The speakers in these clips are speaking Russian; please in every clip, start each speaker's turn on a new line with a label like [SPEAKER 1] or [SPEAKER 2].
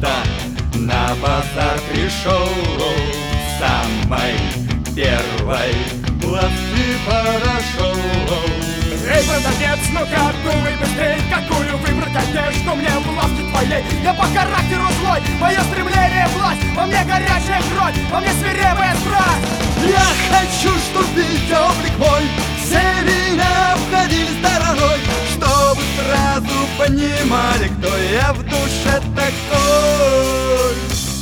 [SPEAKER 1] когда на базар пришел самой первой лавки прошел.
[SPEAKER 2] Эй, продавец, ну-ка думай быстрей, какую выбрать одежду мне в лавке твоей. Я по характеру злой, мое стремление власть, во мне горячая кровь, во мне свирепая страсть.
[SPEAKER 1] Я хочу, чтоб весь облик мой все меня обходили стороной, чтобы сразу понимали, кто я в душе такой.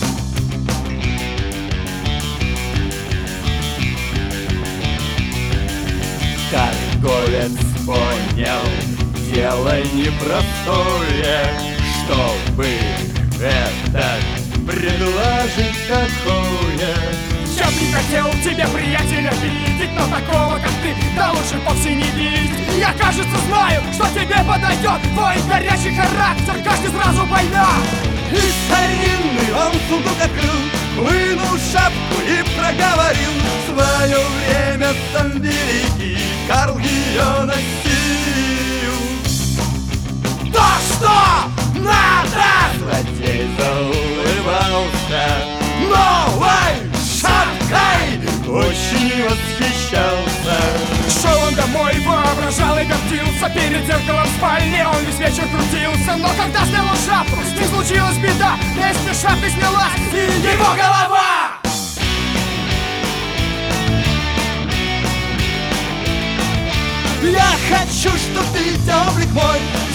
[SPEAKER 1] Торговец понял дело непростое, чтобы это предложить такое.
[SPEAKER 2] Я бы не хотел тебе, приятеля, видеть, но такого, как ты, да лучше вовсе не видеть. Я, кажется, знаю, что тебе подойдет твой горячий характер, каждый сразу война.
[SPEAKER 1] Из старинный он сундук открыл, вынул шапку и проговорил: в свое время сам великий Карл ее носил.
[SPEAKER 2] То, что надо!
[SPEAKER 1] Злодей заулыбался новой шапкой, очень восхищался.
[SPEAKER 2] Шел он домой, воображал и гордился, перед зеркалом в спальне он весь вечер крутился. Но когда снял он шапку, с ним случилась беда, вместе с шапкой снялась и его голова.
[SPEAKER 1] Я хочу, чтоб ты облик мой